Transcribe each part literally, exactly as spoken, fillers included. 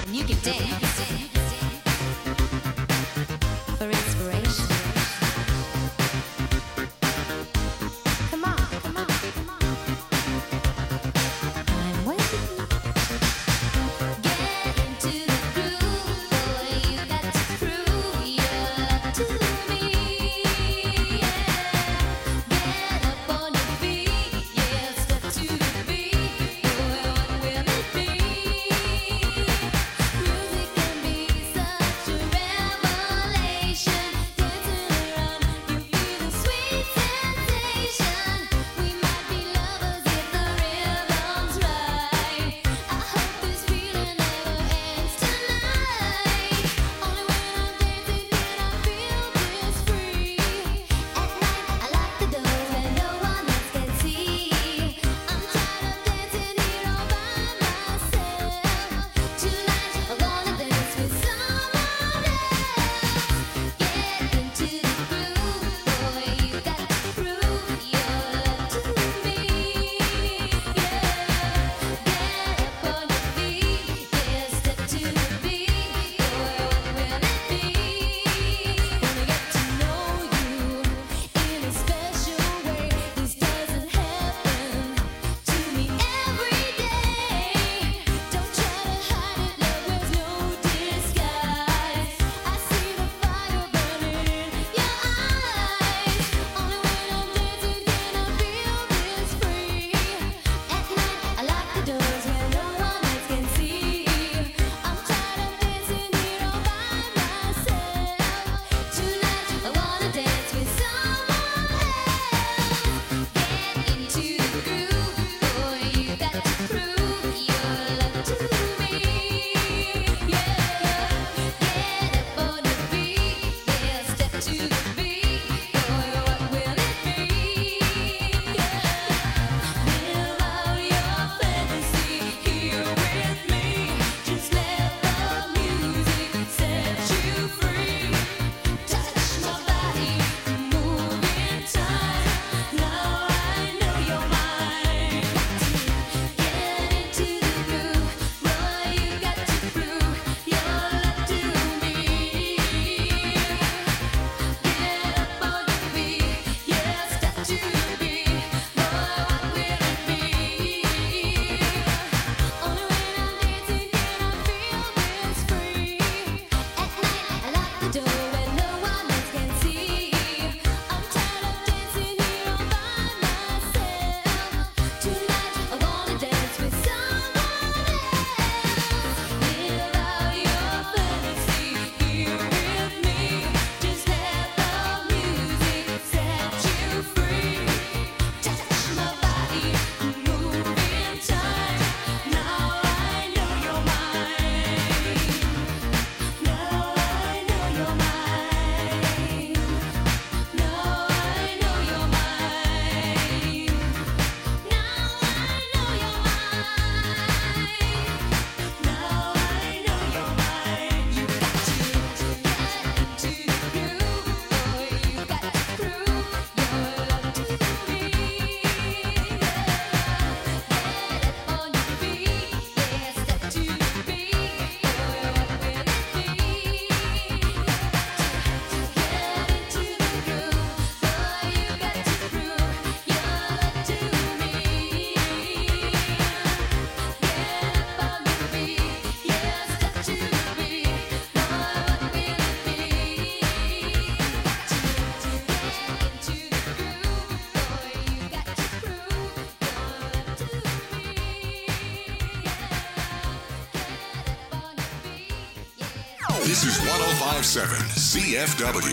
This is one oh five point seven C F W.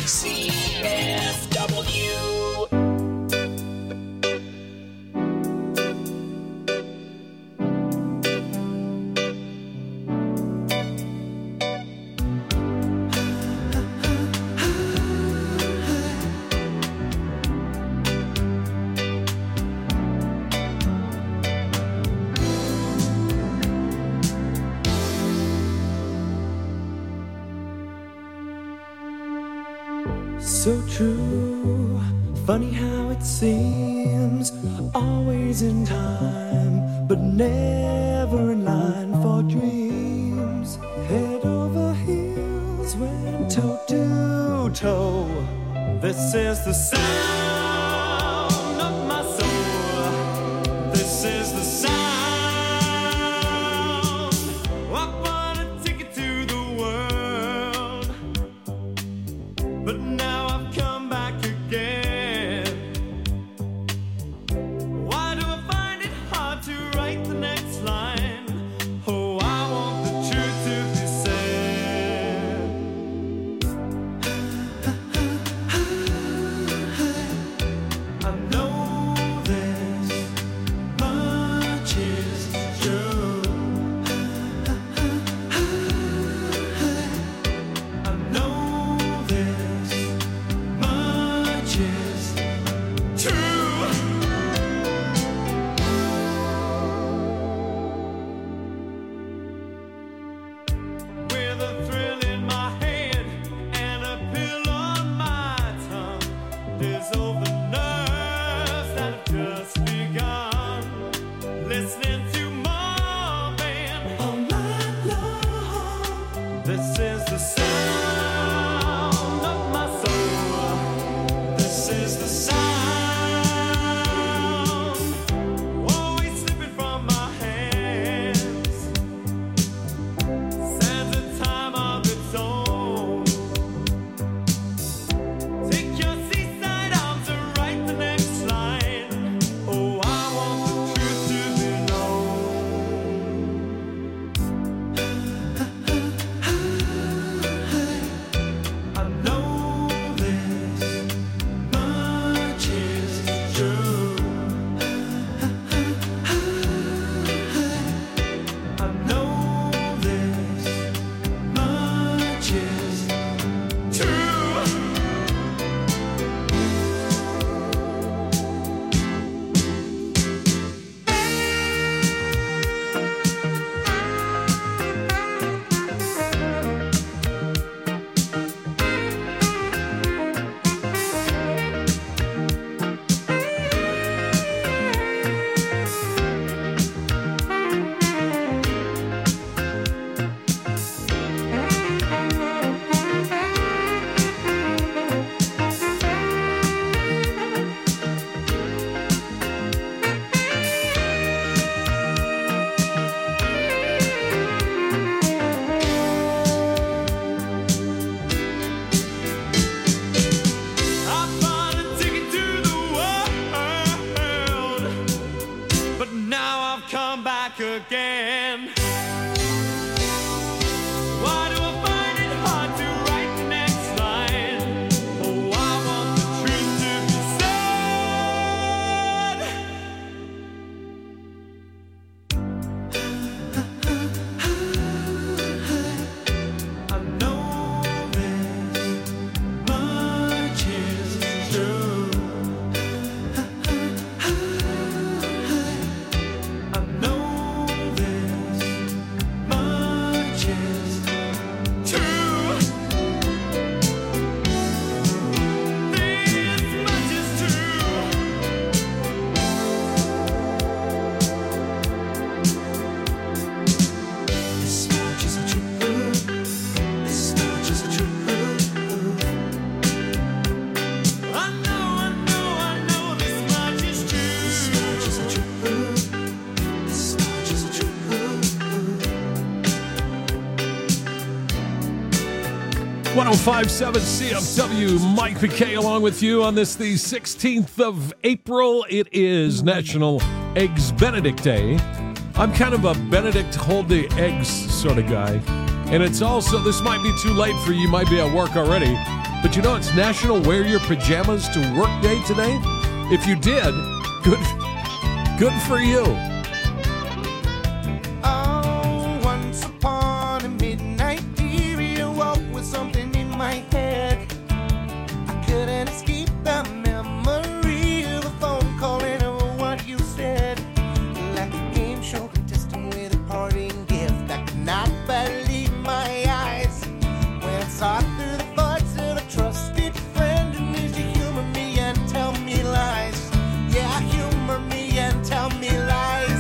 C F W. So true, funny how it seems, always in time, but never in line for dreams. seems head over heels went toe to toe. This is the sound of my soul. This is the sound. I bought a ticket to the world, but now I've come back again. Why do I find it hard to write the next line? Oh, I want the truth to be said. I know this much is true. I know this much is true. With a thrill in my head and a pill on my tongue, there's all the nerves that have just begun. Listening to Marvin all night long. This is the sound of my soul. This is the sound, always slipping from my hands. Stands a time of its own. Take your seaside arms and write the next line. Oh, I want the truth to be known. I know this much is true. I know this much is true. I bought a ticket to the world, but now I've come back again. Why do I find it hard to write the next line? Oh, I want the truth to be said. I know this much is true. I know this much is true. This much is true. This much is true. This much is true. I know, I know, I know this much is true. This much is true. This much is true. one oh five point seven C F W, Mike McKay along with you on this, the sixteenth of April. It is National Eggs Benedict Day. I'm kind of a Benedict hold the eggs sort of guy. And it's also, this might be too late for you, you might be at work already, but you know it's National Wear Your Pajamas to Work Day today? If you did, good, good for you. Oh, once upon a midnight dear, you woke with something in my head. I couldn't escape the memory of a phone call and of what you said. Like a game show contestant with a parting gift. I could not believe my eyes when I saw through the voice of a trusted friend who needs to humor me and tell me lies. Yeah, humor me and tell me lies.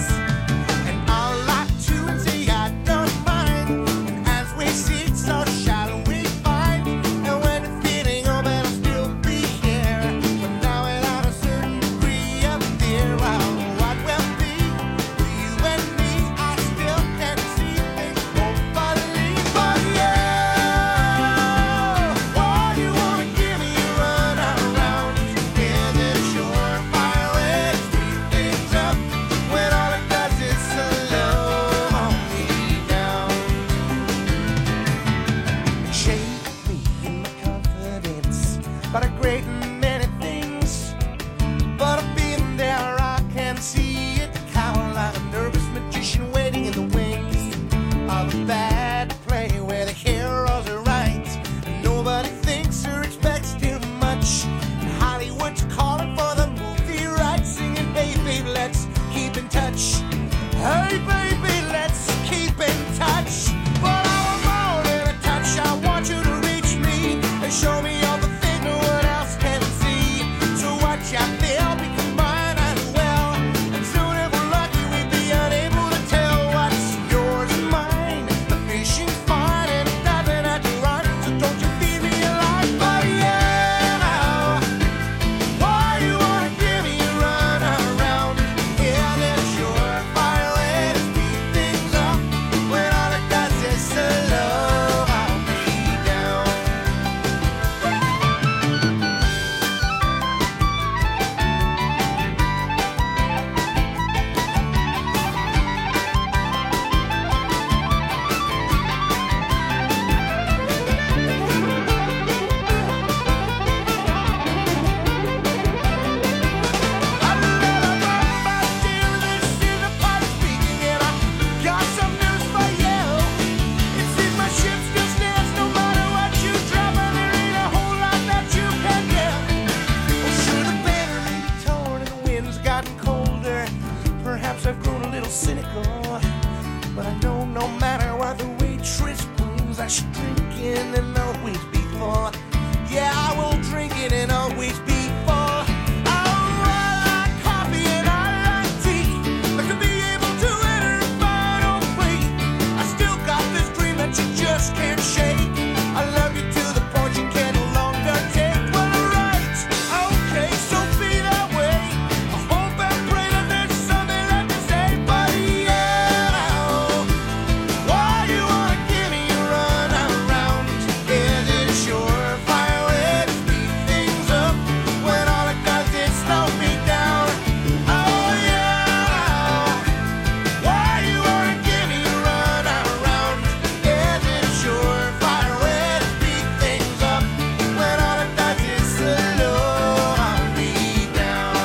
fresh drinking and always be full. Yeah, I will drink it and always be full. Oh, I like coffee and I like tea, but to be able to enter a final plea, I still got this dream that you just can't shake. I love you to the point you can no longer take. Well, right, okay, so be that way. I hope and pray that there's something left to say, but yeah, why you wanna give me a run around? Is it a surefire way to speed things up when all it does is slow me down? Oh yeah, why you wanna give me a run around? Is it a surefire way to speed things up when all it does is slow me down?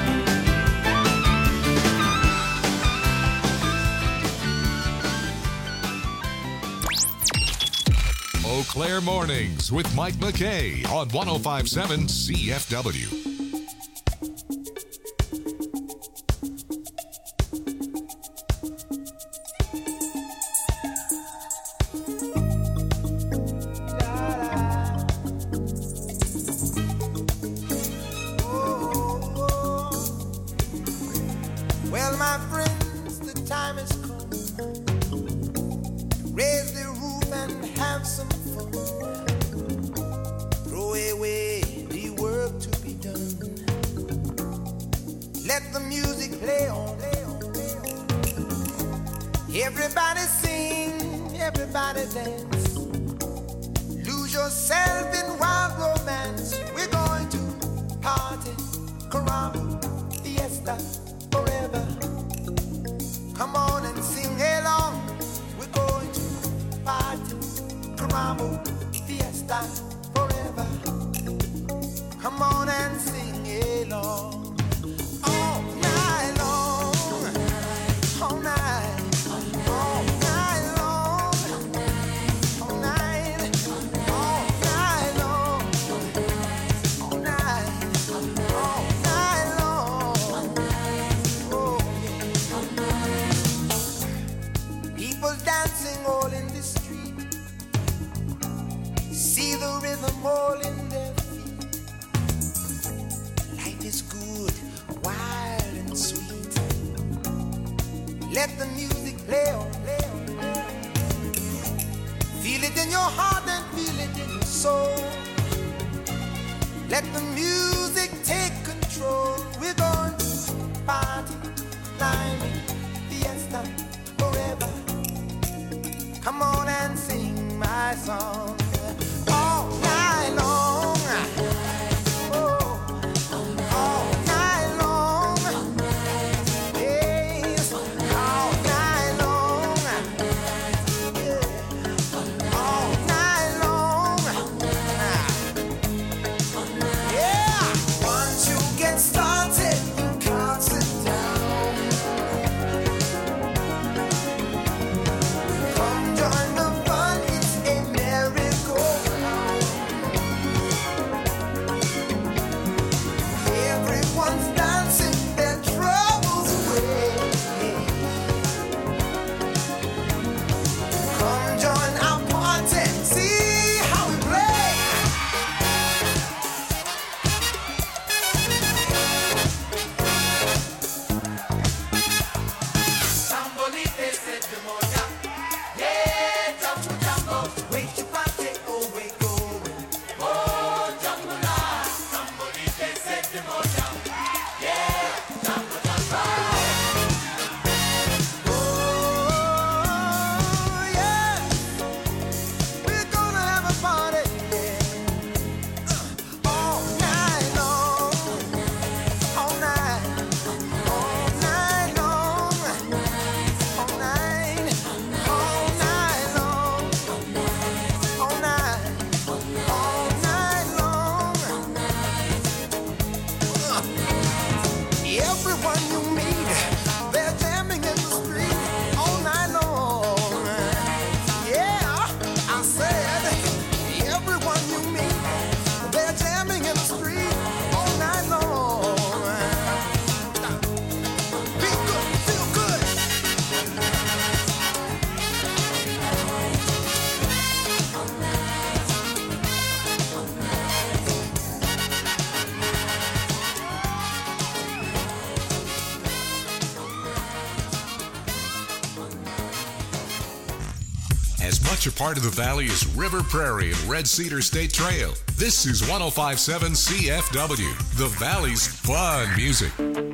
Eau Claire Mornings with Mike McKay on one oh five point seven C F W. Well, my friends, the time has come. Raise the roof and have some fun. Throw away the work to be done. Let the music play on. Everybody sing, everybody dance. Lose yourself in wild romance. We're going to party, caramba, fiesta, forever. Come on and sing along. We're going to party, caramba, fiesta, forever. Come on and sing along. All night long, all night, all night long, all night, all night long, all night, all night long. Oh, yeah. People dancing all in the street. See the rhythm all in their feet. Life is good, wild and sweet. Let the music play on, play on, play on. Feel it in your heart and feel it in your soul. Let the music take control. We're going to party, climbing, fiesta, forever. Come on and sing my song all night long. Oh, all night long. Yes, all night long. Yeah, all night long. Yeah, once you get started, you can't sit down. Come join the fun, it's a merry as much a part of the valley as River Prairie and Red Cedar State Trail. This is one oh five point seven C F W, the Valley's fun music.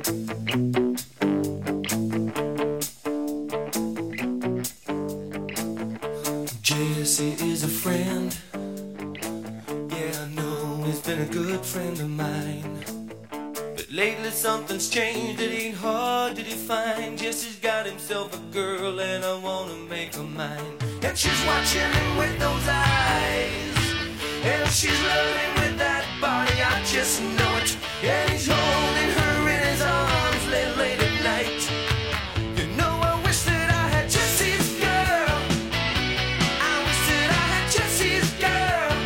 Jesse is a friend. Yeah, I know he's been a good friend of mine. But lately something's changed, it ain't hard to define. Jesse's got himself a girl and I wanna make her mine. And she's watching him with those eyes, and she's loving with that body, I just know it. And he's holding her in his arms late, late at night. You know I wish that I had Jesse's girl. I wish that I had Jesse's girl.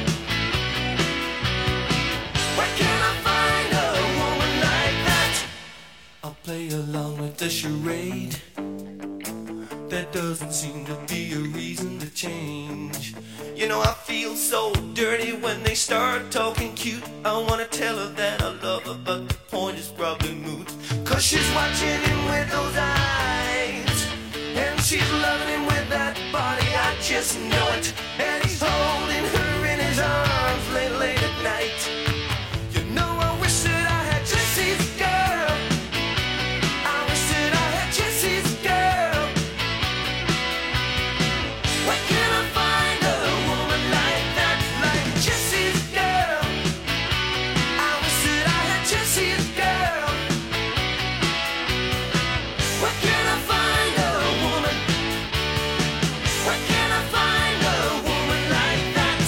Where can I find a woman like that? I'll play along with the charade. There doesn't seem to be a reason to change. You know I feel so dirty when they start talking cute. I wanna tell her that I love her, but the point is probably moot. Cause she's watching him with those eyes, and she's loving him with that body, I just know it. And he's holding her in his arms late, late at night. You know I wish that I had Jesse's girl. I wish that I had Jesse's girl. Where can I find a woman like that, like Jesse's girl? I wish that I had Jesse's girl. Where can I find a woman? Where can I find a woman like that?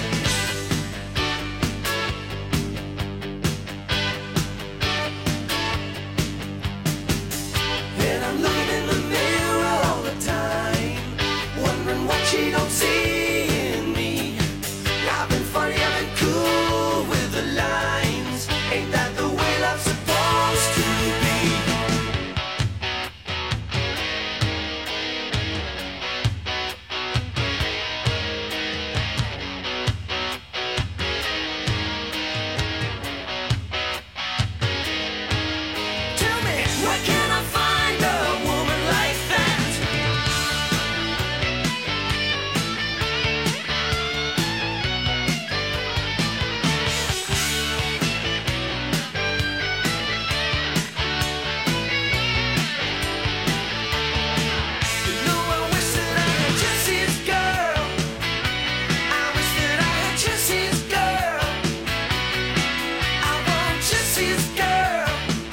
And I'm looking in the mirror all the time, wondering what she don't see in me. I've been funny, I've been cool with the lines. Ain't that the way love's supposed to be? Tell me, where can I find a woman like that? You know I wish that I had Jesse's girl. I wish that I had Jesse's girl. I want Jesse's girl.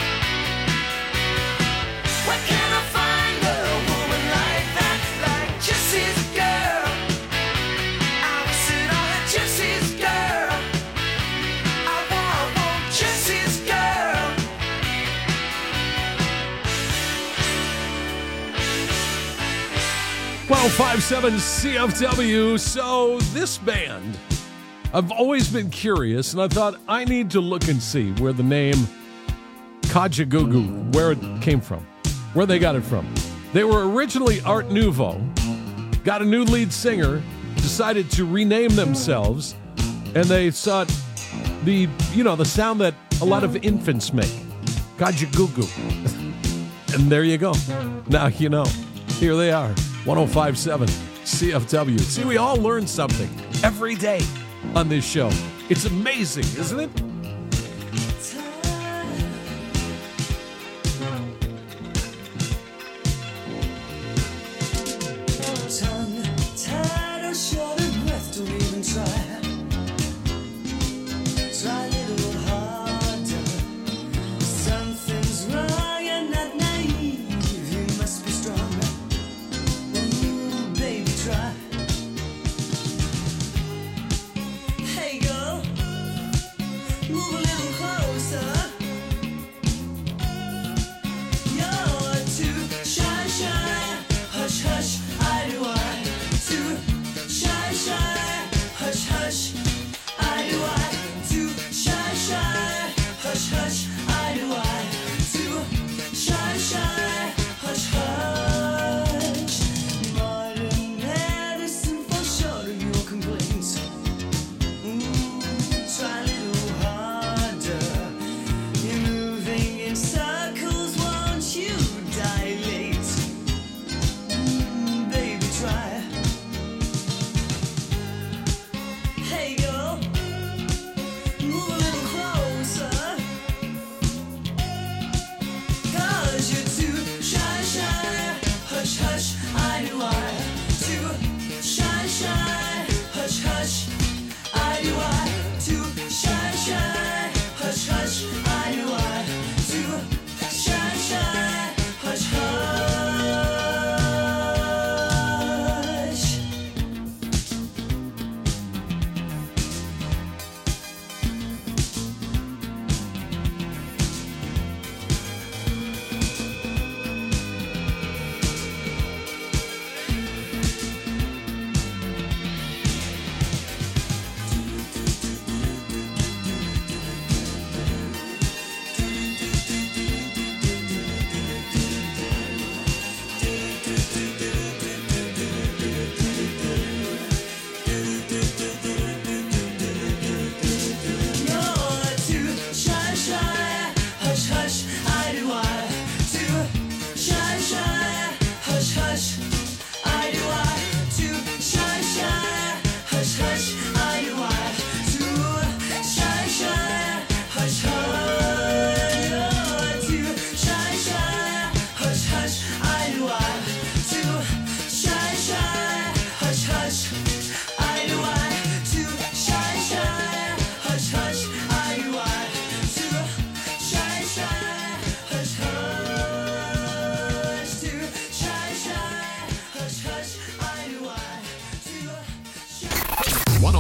Where can I find a woman like that, like Jesse's girl? I wish that I had Jesse's girl. I want, I want Jesse's girl. one oh five point seven C F W. So this band, I've always been curious, and I thought I need to look and see where the name Kajagoogoo, where it came from, where they got it from. They were originally Art Nouveau, got a new lead singer, decided to rename themselves, and they sought the, you know, the sound that a lot of infants make. Kajagoogoo. And there you go. Now you know. Here they are. one oh five point seven C F W. See, we all learn something every day on this show. It's amazing, isn't it? Tongue tied or short of breath, don't even try. Try a little harder. Something's wrong, you're not naive. You must be strong. Ooh, baby, try. Hey, girl,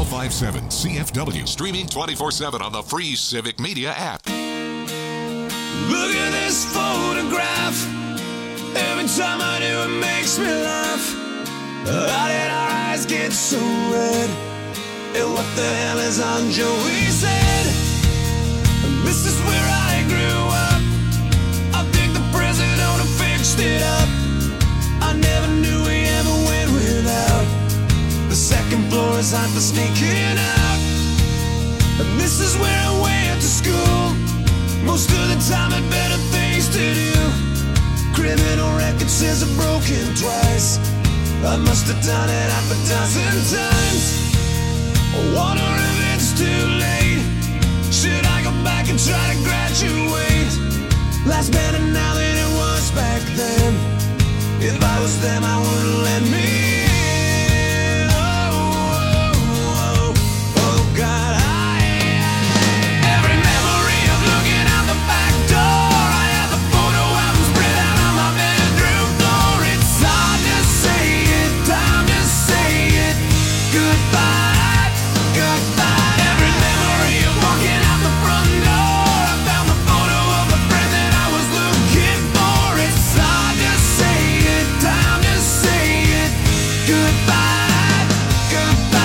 oh five seven C F W. Streaming twenty-four seven on the free Civic Media app. Look at this photograph. Every time I do, it makes me laugh. How did our eyes get so red? And what the hell is on Joey's head? This is where I grew up. I think the president fixed it up. I never knew we ever went without. The second floor is hot for sneaking out. And this is where I went to school. Most of the time had better things to do. Criminal record says I've broken twice. I must have done it half a dozen times. I wonder if it's too late. Should I go back and try to graduate? Life's better now than it was back then. If I was them, I wouldn't let me in. Oh, oh, oh, oh God, I, every memory of looking out the back door. I have the photo album spread out on my bedroom floor. It's hard to say it, time to say it. Goodbye, goodbye. Every memory of walking out the front door. I found the photo of a friend that I was looking for. It's hard to say it, time to say it. Goodbye, goodbye.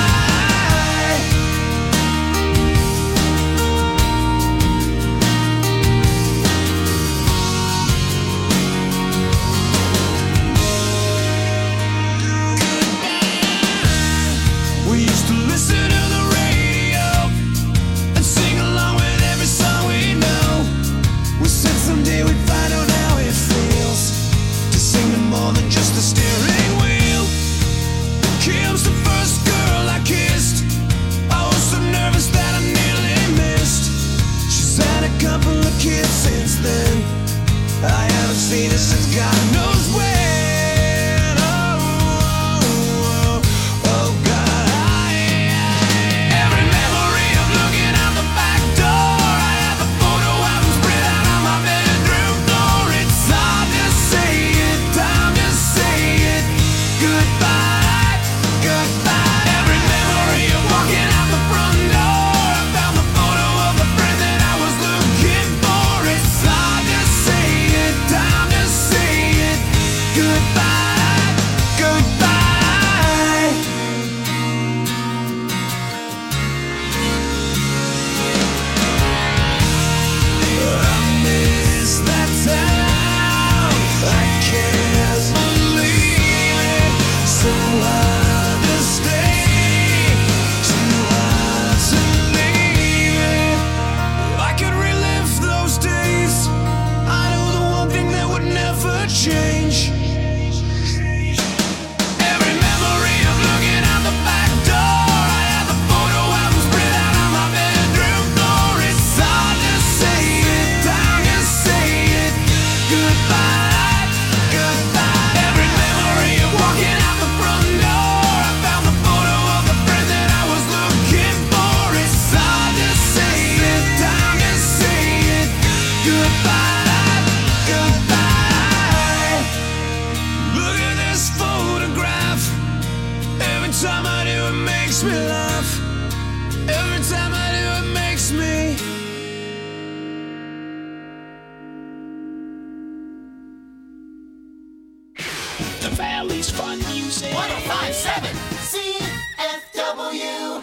We used to listen to the radio and sing along with every song we know. We said someday we'd find out how it feels to sing to more than just the steering wheel. Kim's the first girl I kissed. I was so nervous that I nearly missed. She's had a couple of kids since then. I haven't seen her since God knows when. Oh, oh, oh, oh God, I, every memory of looking out the back door. I have the photo album spread out on my bedroom floor. It's hard to say it, time to say it. Goodbye, goodbye. Every memory of walking out the front door. I found the photo of a friend that I was looking for. It's hard to say it, time to say it. Goodbye, goodbye. I miss that town. I can't believe it. So hard to stay, too hard to leave it. If I could relive those days, I know the one thing that would never change. Every memory of looking out the back door. I have the photo album spread out on my bedroom floor. It's hard to say it, time to say it. Goodbye, goodbye. Every memory of walking out the front door. I found the photo of the friend that I was looking for. It's hard to say it, time to say it. Goodbye, goodbye. Look at this photograph. Every time I do, it makes me laugh. Every time I do, it makes me. The Valley's fun music. one oh five point seven C F W.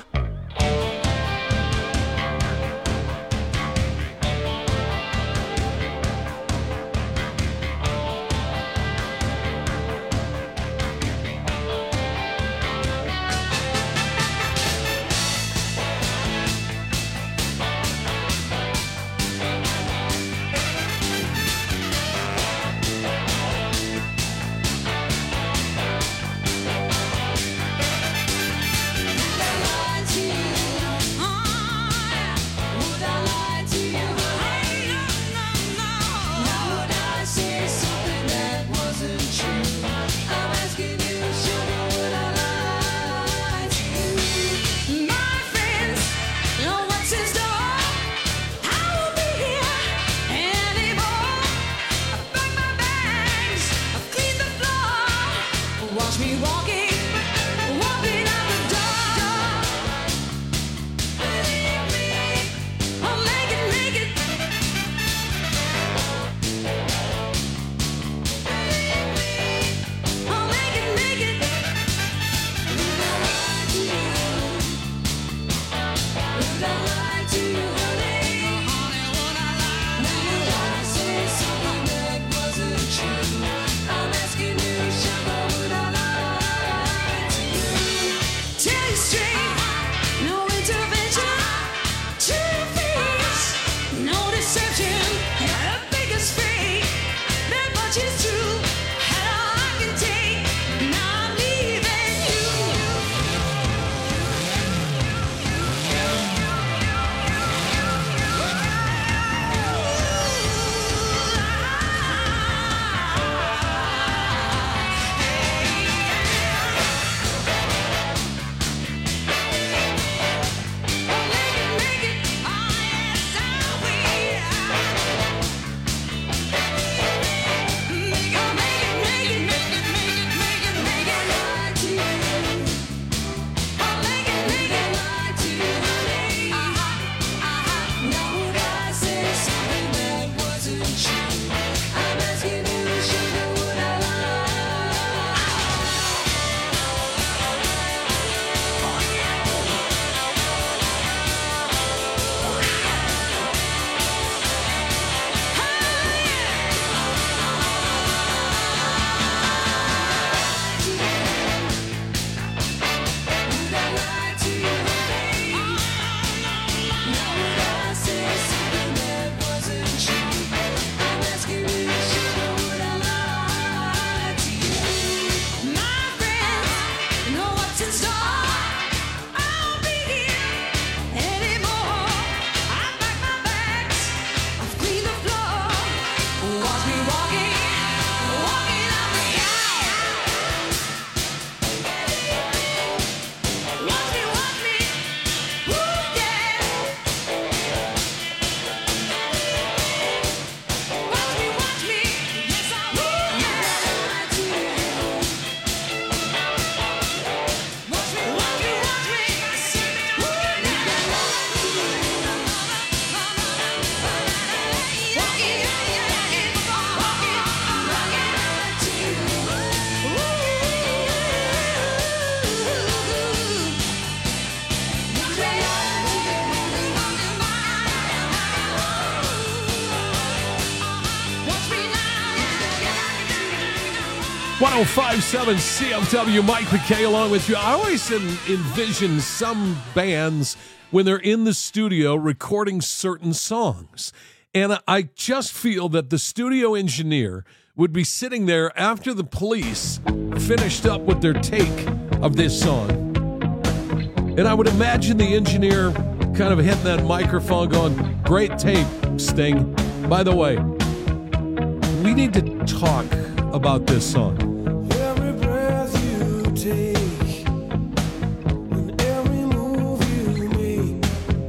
oh five point seven C F W, Mike McKay along with you. I always en- envision some bands when they're in the studio recording certain songs. And I just feel that the studio engineer would be sitting there after the Police finished up with their take of this song. And I would imagine the engineer kind of hitting that microphone going, great tape, Sting. By the way, we need to talk about this song. Every breath you take, and every move you make,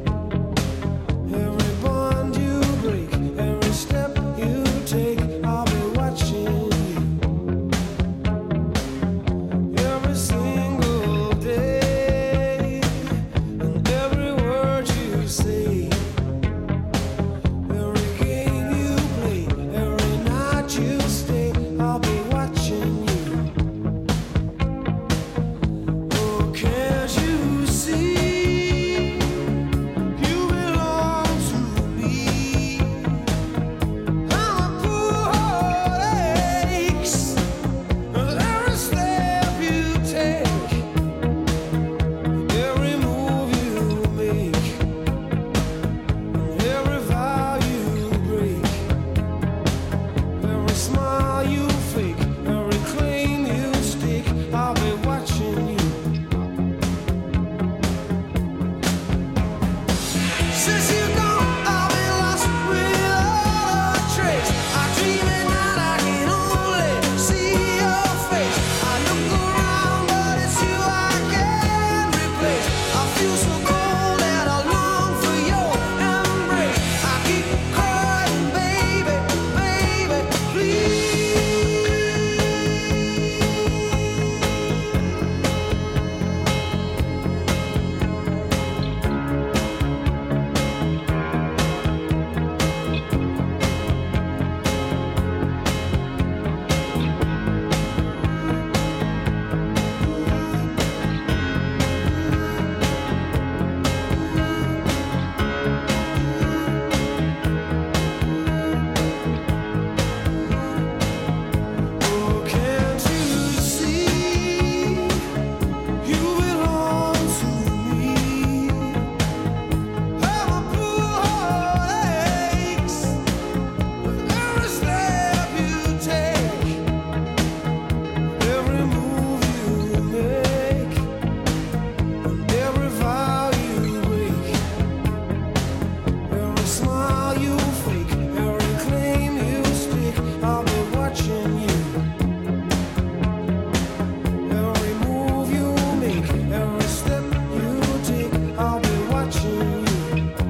every bond you break, every step you take, I'll be watching you. Every single day, and every word you say, every game you play, every night you stay, I'll be watching you. Oh, can't you see? You belong to me. I'm a poor heart aches. Every step you take, every move you make, every vow you break, every smile you fake, every claim you stake, I'll be watching you. Since you're gone, I've been lost without a trace. I dream at night, I can only see your face. I look around, but it's you I can't replace. I feel so cold and I long for your embrace. I keep crying, baby, baby, please. Oh, can't you see? You belong to me. I'm a poor heart aches. With every step you take, every move you make, and every vow you break, every smile you fake, every claim you stake, I'll be watching you. Every move you make, every step you take, I'll be watching you.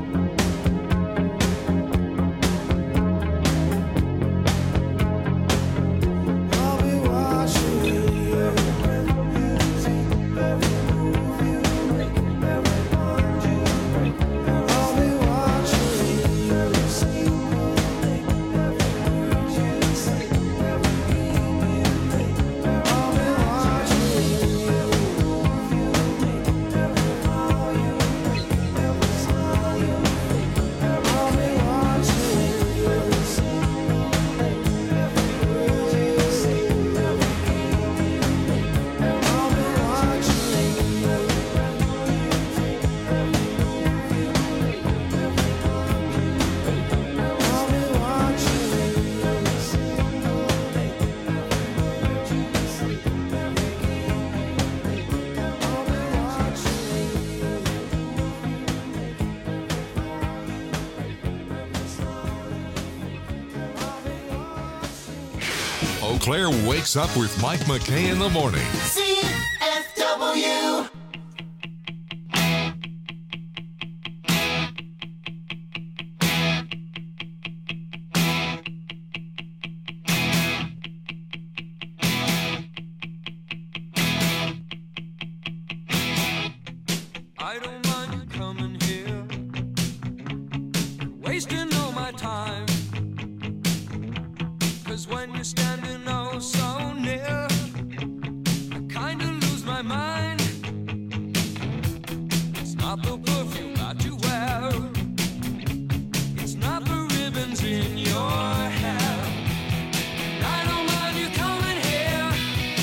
I'll be watching you. Every breath you take, every move you make, every bond you break, I'll be watching you. Every single day, every word you say, every game you play, I'll be watching you. Every move you make, every vow you break, every smile you fake, I'll be watching you. Every single day, every word you say, every game you play, I'll be watching you. Every breath you take, every move you make, every bond you break, I'll be watching you. Every single day, every word you say, every game you play, I'll be watching you. Every move you make, every vow you break, every smile you fake, I'll be watching. Eau Claire wakes up with Mike McKay in the morning. C F W. I don't mind you coming here, wasting all my time. 'Cause when you're standing oh so near, I kinda lose my mind. It's not the perfume that you wear, it's not the ribbons in your hair. I don't mind you coming here,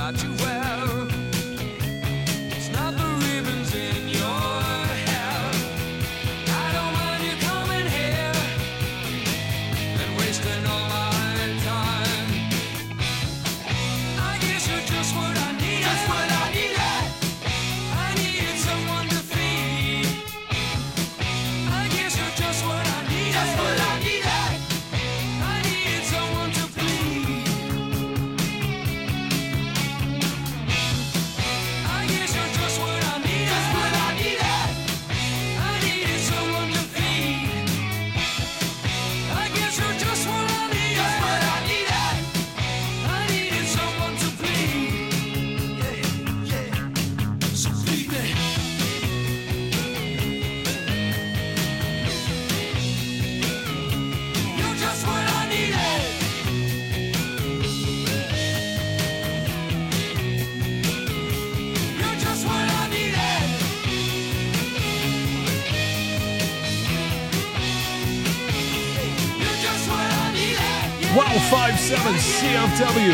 got you well. It's not the ribbons in your hair. I don't mind you coming here and wasting all my time. I guess you're just what I needed. Just what I needed. I needed someone to feed. I guess you're just what I needed. Just what I needed. I needed someone to bleed. I guess you're just what I needed. Just what I needed. I needed someone to feed. I guess you're just what I needed. Just what I needed. I needed someone to bleed. Yeah, yeah. So bleed me. You're just what I needed. You're just what I needed. You're just what I needed. one oh five point seven C F W.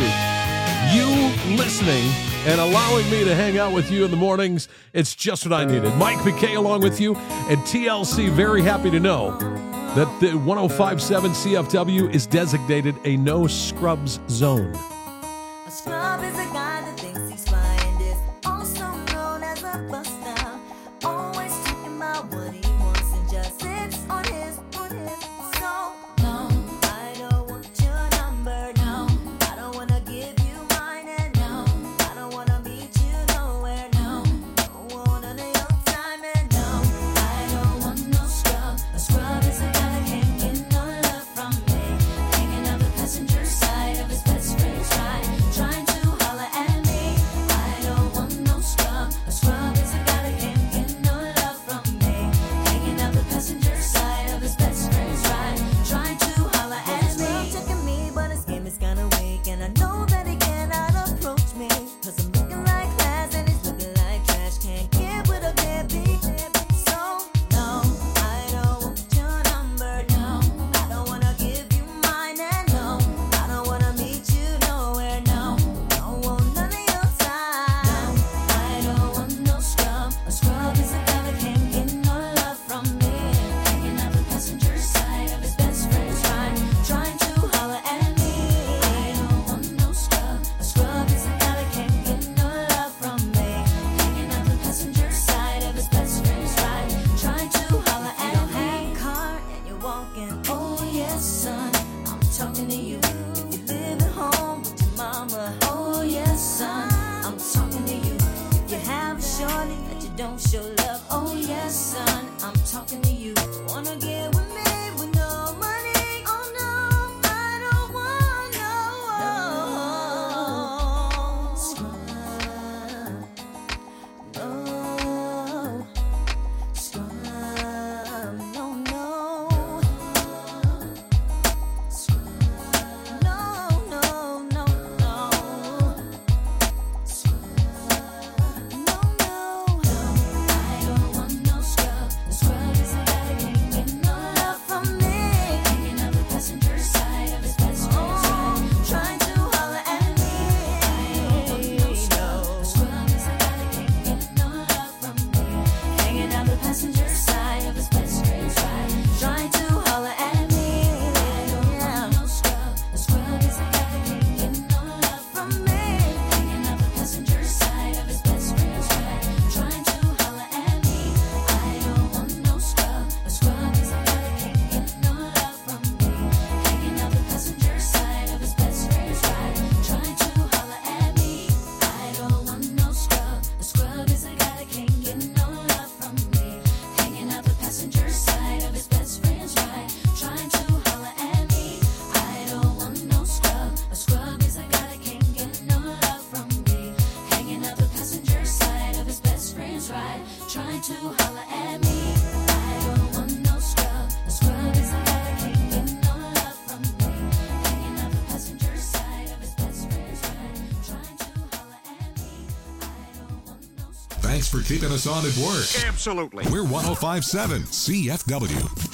You listening and allowing me to hang out with you in the mornings. It's just what I needed. Mike McKay along with you, and T L C very happy to know that the one oh five point seven C F W is designated a no scrubs zone. A scrub is a guy that thinks he's flying this, also known as a buster. Always talking about what he wants and just sits on his, on his. So, no, I don't want your number, no. I don't wanna give you mine, and no, I don't wanna meet you nowhere, no. Don't want none of your time, and no, I don't want no scrub. A scrub is a guy that can't get no love from me. Hanging out the passenger side of his best friend's ride, trying to holler at me. I don't want no scrub. A scrub is a guy that can't get no love from me. Hanging out the passenger side of his best friend's ride, trying to holler at me. He's checking me, but his game is kinda weak, and I know that he cannot approach me, 'cause I'm looking like class and he's looking like trash. Can't get with a deadbeat. So, no, I don't want your number, no. I don't wanna give you mine, and no, I don't wanna meet you nowhere, no. Don't want none of your time. I don't want no scrub. A scrub is a guy that can't get no love from me. Hanging out the passenger side of his best friend's ride, trying to holler at me. I don't want no scrub. A scrub is a guy that can't get no love from me. Hanging out the passenger side of his best friend's ride, trying to holler at me. You don't have a car and you're walking. Oh yes, son, I'm talking to you. If you live at home with your mama. Oh yes, son, I'm talking to you. If you have a shorty that you don't show love. Oh yes, son, I'm talking to you. Wanna get with me with no money? Oh no, I don't want no scrub. No scrub. No, no. No, no, no, no. No, no, no. I don't want no scrub. A scrub is a guy that can't get no love from me. Hanging out the passenger side of his best friend's ride, trying to holler at me. I don't want no scrub. A scrub is a guy that can't get no love from me. Hanging out the passenger side of his best friend's ride, trying to holler at me. I don't want no scrub. A scrub is a guy that can't get no love from me. Hanging out the passenger side of his best friend's ride, trying to holler at me. I don't want no scrub. A scrub is a guy that can't get no love from me. Hanging out the passenger side of his best friend's ride, trying to holler at me. I don't want no scrub. A scrub is a guy that can't get no love from me. Hanging out the passenger side of his best friend's ride, trying to holler at me. I don't want no scrub. A scrub is a guy that can't get no love from me. Hanging out the passenger side of his best friend's ride, trying to holler at me. I don't want no scrub. A scrub is a guy that can't get no love from me. Hanging out the passenger side of his best friend's ride, trying to holler at me. I don't want no scrub. Thanks for keeping us on at work. Absolutely. We're one oh five point seven C F W.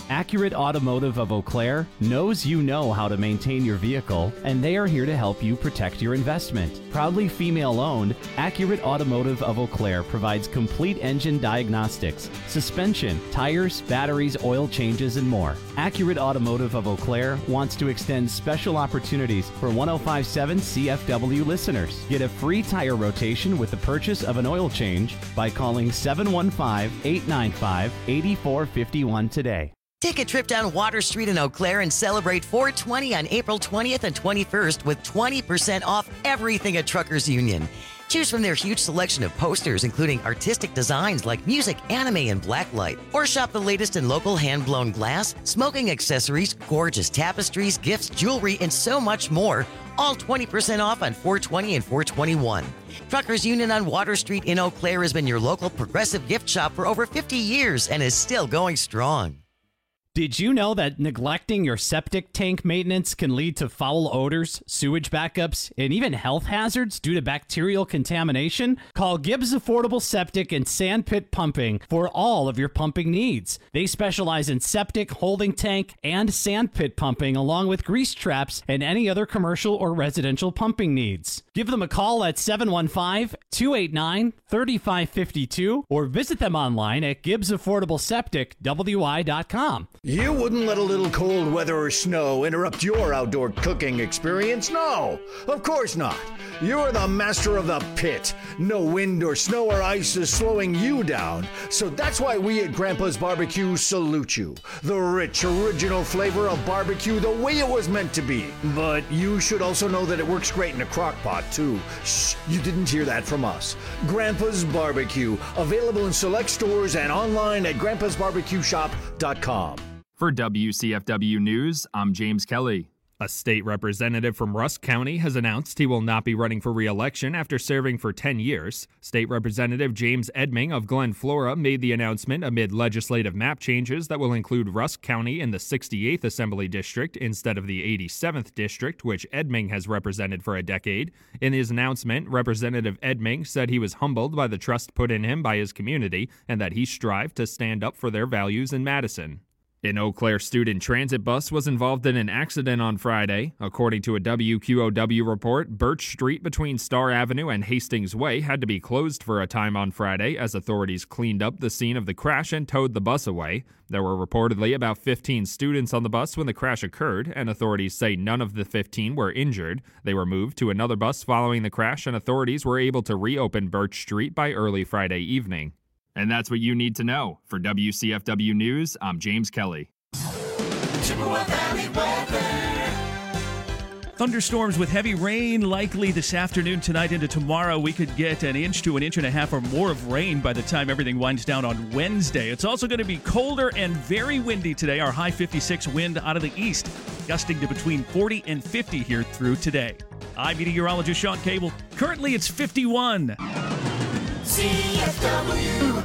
Accurate Automotive of Eau Claire knows you know how to maintain your vehicle, and they are here to help you protect your investment. Proudly female-owned, Accurate Automotive of Eau Claire provides complete engine diagnostics, suspension, tires, batteries, oil changes, and more. Accurate Automotive of Eau Claire wants to extend special opportunities for one oh five point seven C F W listeners. Get a free tire rotation with the purchase of an oil change by calling seven one five, eight nine five, eight four five one today. Take a trip down Water Street in Eau Claire and celebrate four twenty on April twentieth and twenty-first with twenty percent off everything at Truckers Union. Choose from their huge selection of posters, including artistic designs like music, anime, and blacklight. Or shop the latest in local hand-blown glass, smoking accessories, gorgeous tapestries, gifts, jewelry, and so much more. All twenty percent off on four twenty and four twenty-one. Truckers Union on Water Street in Eau Claire has been your local progressive gift shop for over fifty years and is still going strong. Did you know that neglecting your septic tank maintenance can lead to foul odors, sewage backups, and even health hazards due to bacterial contamination? Call Gibbs Affordable Septic and Sandpit Pumping for all of your pumping needs. They specialize in septic, holding tank, and sandpit pumping, along with grease traps and any other commercial or residential pumping needs. Give them a call at seven one five, two eight nine, three five five two or visit them online at gibbs affordable septic w i dot com. You wouldn't let a little cold weather or snow interrupt your outdoor cooking experience? No, of course not. You're the master of the pit. No wind or snow or ice is slowing you down. So that's why we at Grandpa's Barbecue salute you. The rich, original flavor of barbecue the way it was meant to be. But you should also know that it works great in a crock pot, too. Shh, you didn't hear that from us. Grandpa's Barbecue, available in select stores and online at grandpas barbecue shop dot com. For W C F W News, I'm James Kelly. A state representative from Rusk County has announced he will not be running for re-election after serving for ten years. State Representative James Edming of Glen Flora made the announcement amid legislative map changes that will include Rusk County in the sixty-eighth Assembly District instead of the eighty-seventh District, which Edming has represented for a decade. In his announcement, Representative Edming said he was humbled by the trust put in him by his community and that he strived to stand up for their values in Madison. An Eau Claire student transit bus was involved in an accident on Friday. According to a W Q O W report, Birch Street between Star Avenue and Hastings Way had to be closed for a time on Friday as authorities cleaned up the scene of the crash and towed the bus away. There were reportedly about fifteen students on the bus when the crash occurred, and authorities say none of the fifteen were injured. They were moved to another bus following the crash, and authorities were able to reopen Birch Street by early Friday evening. And that's what you need to know. For W C F W News, I'm James Kelly. Chippewa Valley weather. Thunderstorms with heavy rain likely this afternoon, tonight into tomorrow. We could get an inch to an inch and a half or more of rain by the time everything winds down on Wednesday. It's also going to be colder and very windy today. Our high fifty-six wind out of the east, gusting to between forty and fifty here through today. I'm meteorologist Sean Cable. Currently it's fifty-one. C F W.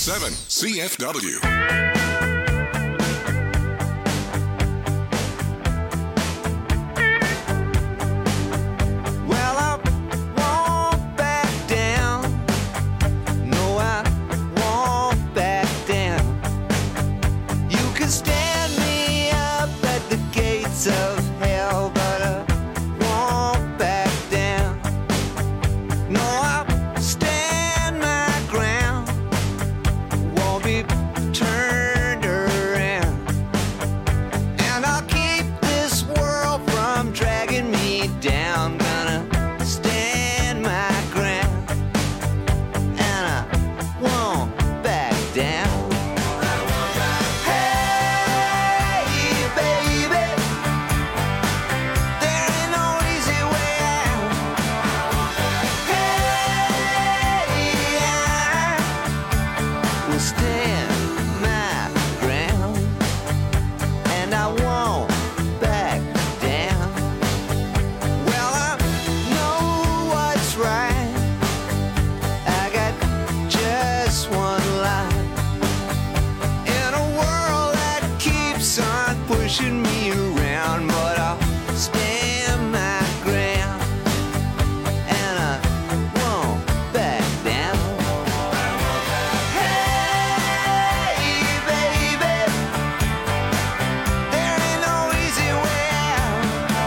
seven C F W. Well, I won't back down. No, I won't back down. You can stand me up at the gates of hell, but I won't back down. No, I'll stand my ground. Won't be turned around. And I'll keep this world from dragging me down. Gonna stand my ground. And I won't back down. Hey, baby, there ain't no easy way out. Hey, I will stand my ground, and I won't back down. Well, I know what's right. I got just one life in a world that keeps on pushing me around, but I'll stand my ground, and I won't back down. Hey, baby, there ain't no easy way out.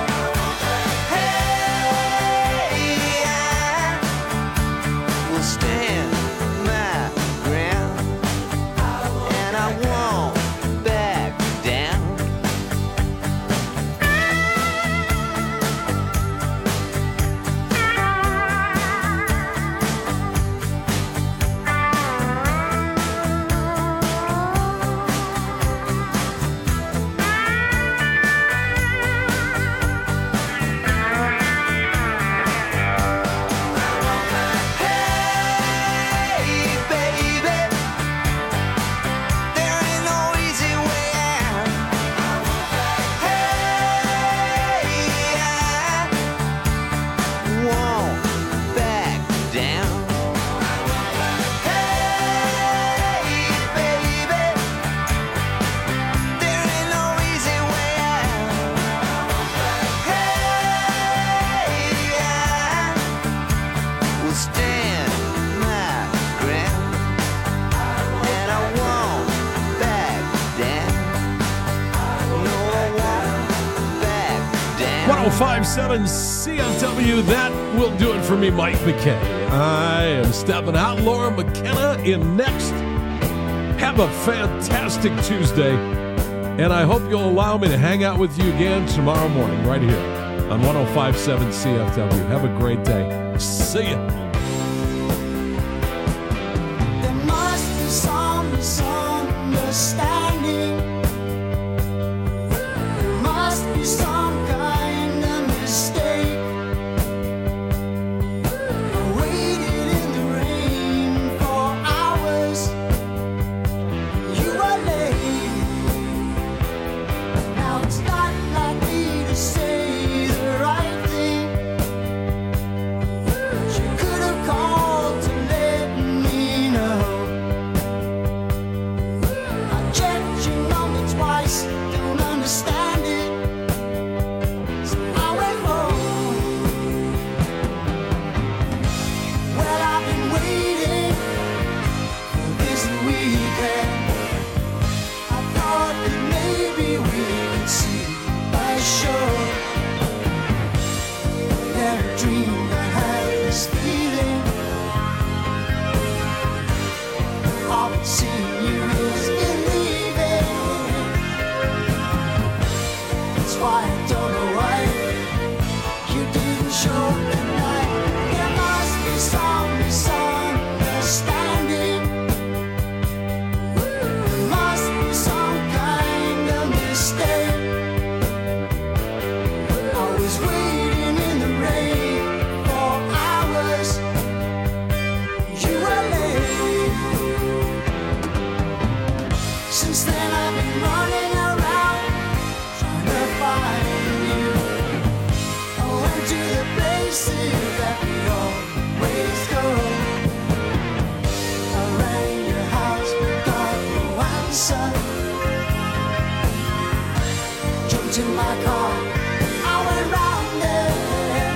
Hey, I will stand my ground, and I won't back down. Hey, baby, there ain't no easy way out. Hey, I won't back down. Hey, baby, there ain't no easy way out. Hey, I will stand my ground, and I won't back down. No, I won't back down. one oh five point seven C F W. That will do it for me, Mike McKay. I am stepping out. Laura McKenna in next. Have a fantastic Tuesday. And I hope you'll allow me to hang out with you again tomorrow morning right here on one oh five point seven C F W. Have a great day. See ya. There must be some misunderstanding. There must be some kind of mistake. I waited in the rain for hours. You were late. Now it's not like me to say the right thing. You could have called to let me know. I checked your number twice, don't understand it. So I went home. Well, I've been waiting for this weekend. I thought that maybe we could see a show. Had a dream that had this feeling. All I've seen you is believing. That's why I don't know why you didn't show tonight. There must be some misunderstanding. There must be some kind of mistake. I was waiting in the rain for hours. You were late. Since then I've been running around trying to find you. I went to the places that we always go. I rang your house the sun. Jumped in my car, I went round there.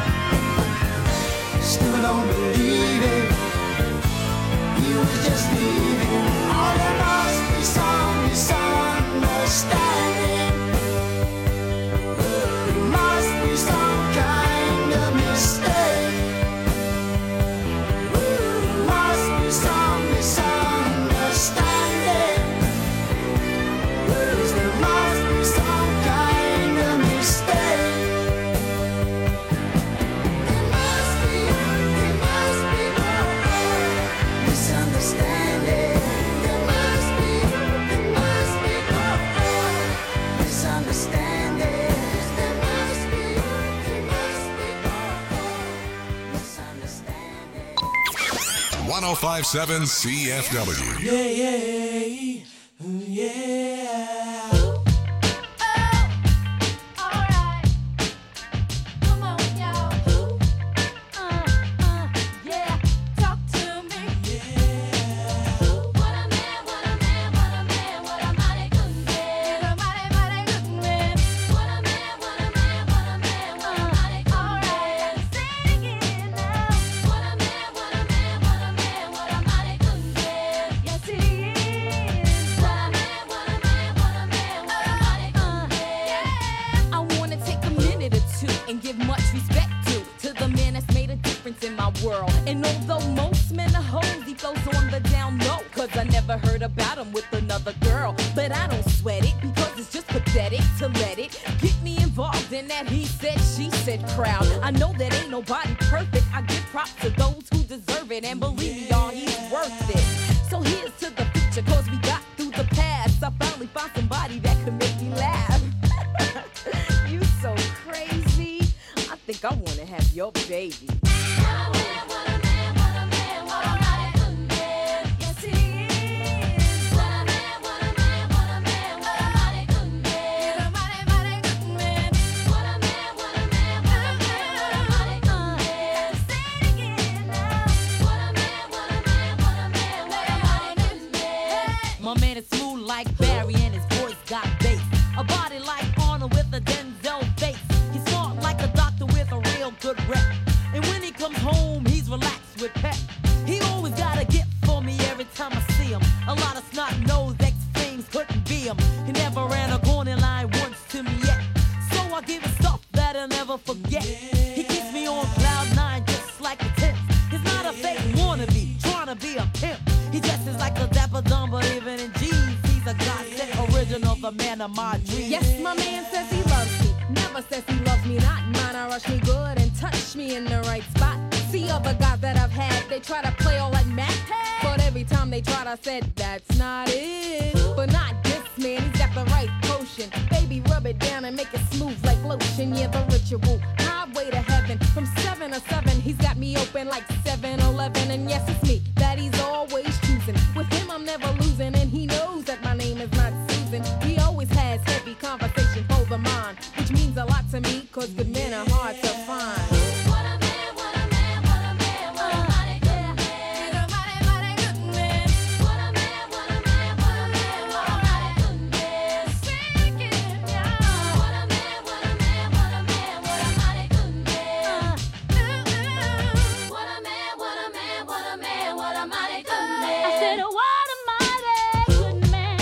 Still don't believe it, he was just leaving. Oh, there must be some misunderstanding. There must be some kind of mistake. There must be some misunderstanding. Yes, there must be some kind of mistake. There must be, there must be misunderstanding. There must be, there must be misunderstanding. There must be, there must be misunderstanding. one oh five point seven C F W. Yeah, yeah, yeah. I wanna take a minute or two and give much respect to to the man that's made a difference in my world. And although most men are hoes, he goes on the down low. Cause I never heard about him with another girl. But I don't sweat it because it's just pathetic to let it get me involved in that he said, she said crowd. I know that ain't nobody perfect. I give props to those who deserve it. And believe me, y'all, he's worth it. So here's to the future, cause we got through the past. I finally found somebody that could make me laugh. You so crazy. I think I wanna have your baby. Yes, he is. What a man, what a man, what a man, what a mighty good man. What a mighty, mighty good man. What a man, what a man, what a man, what a mighty good man. Say it again now. What a man, what a man, what a man, what a mighty good man. My man is smooth like Barry and his voice got bass. A body like Arnold with a Denzel face. He's smart like a doctor with a real good rep. And when he comes home, he's relaxed with pep. He always got a gift for me every time I see him. A lot of snot-nosed ex-flames couldn't be him. He never ran a corner line once to me yet. So I give him stuff that I'll never forget. He keeps me on cloud nine just like a tenth. He's not a fake wannabe, trying to be a pimp. He dresses like a dapper dumb, but even in jeans, he's a godsend original, the man of my dreams. Yes, my man says he loves me. Never says he loves me not. Mine, I rush me good and touch me in the right spot. See other guys that I've had, they try to play all like Mac. But every time they tried, I said, that's not it. But not this man, he's got the right potion. Baby, rub it down and make it smooth like lotion. Yeah, the ritual, highway to heaven. From seven to seven, he's got me open like seven eleven. And yes, it's me that he's always choosing. With him, I'm never losing. And he knows that my name is not Susan. He always has heavy conversation for the mind, which means a lot to me, cause good men are hard to find. What a man, what a man, what a man, what a mighty good man. What a mighty, mighty good man. What a man, what a man, what a man, what a mighty good man. Sing it now. What a man, what a man, what a man, what a mighty good man. What a man, what a man, what a man, what a mighty good man. I said, what a mighty good man.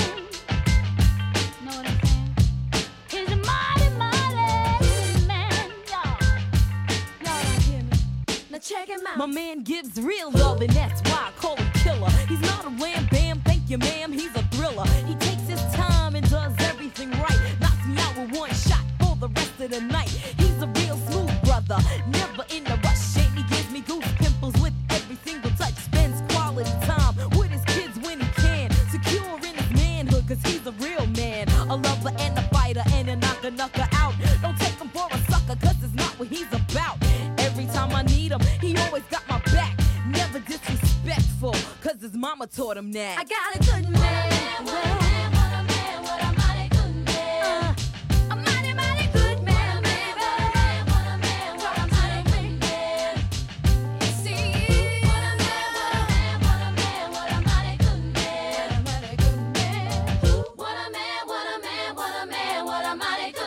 Know what I'm saying? He's a mighty, mighty good man, y'all. Y'all don't hear me. Now check him out. My man gives real love, and that's why I call him killer. He's not a wham bam, thank you, ma'am. He's a thriller. He takes his time and does everything right. Knocks me out with one shot for the rest of the night. He's a real smooth brother, never in a rush. And he gives me goose pimples with every single touch. Spends quality time with his kids when he can. Secure in his manhood, cause he's a real man. A lover and a fighter and a knocker knocker out. Don't take him for a sucker, cause it's not what he's about. Every time I need him, he always got my back. Never disrespectful, cause his mama taught him that. I got a good man. What a man, what a man, what a mighty good man. Uh, a mighty, mighty good man, baby. What a man, what a man, what a mighty good man. Yes, he is. What a man, what a man, what a man, what a mighty good man. What a mighty good man. a mighty good